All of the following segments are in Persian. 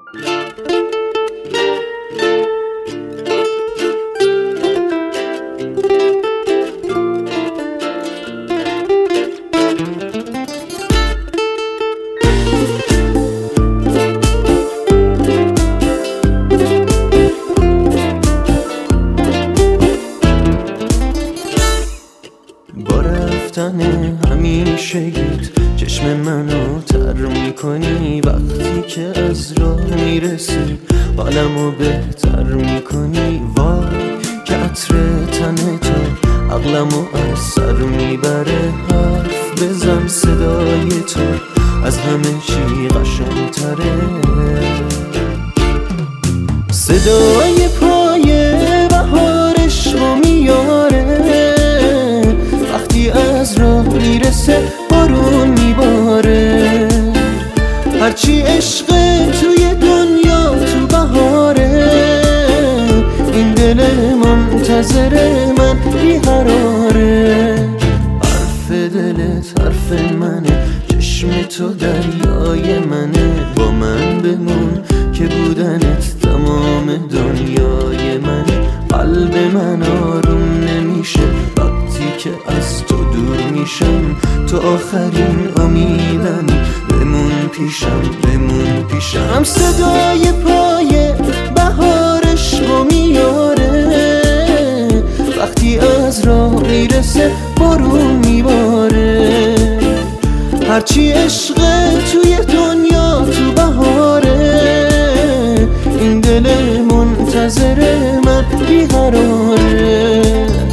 با رفتن همیشگیت چشم منو تر میکنی، وقتی که از راه میرسی حالمو بهتر میکنی. وای که عطر تن تو عقلمو از سر میبره، حرف بزن صدای تو از همه چی قشنگتره. صدای پای بهارش رو میاره، وقتی از راه میرسه بارون میباره. هرچی عشق توی دنیا تو بهاره، این دل منتظر من بیقراره. حرف دلت حرف منه، چشم تو دریای منه. با من بمون که بودنت تمام دنیای منه. قلب من آروم نمیشه وقتی که از تو دور میشم، تو آخرین امیدمی، بمون پیشم بمون پیشم. صدای پای بهارش رو میاره، وقتی از راه میرسه بارون میباره. هرچی عشق توی دنیا تو بهاره، این دل منتظر من بیقراره.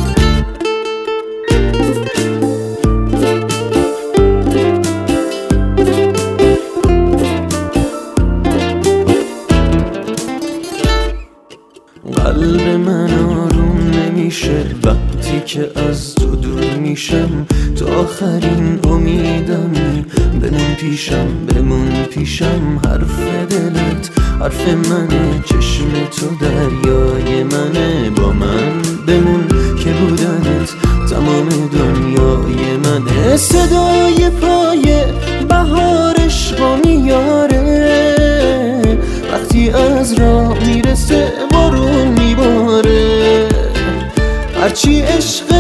قلب من آروم نمیشه وقتی که از تو دور میشم، تو آخرین امیدمی، بمون پیشم بمون پیشم. حرف دلت حرف منه، چشم تو دریای منه. با من بمون که بودنت تمام دنیای منه. صدای پای بهارش رو میاره، وقتی از راه میرسه بارون میباره. هرچی عشق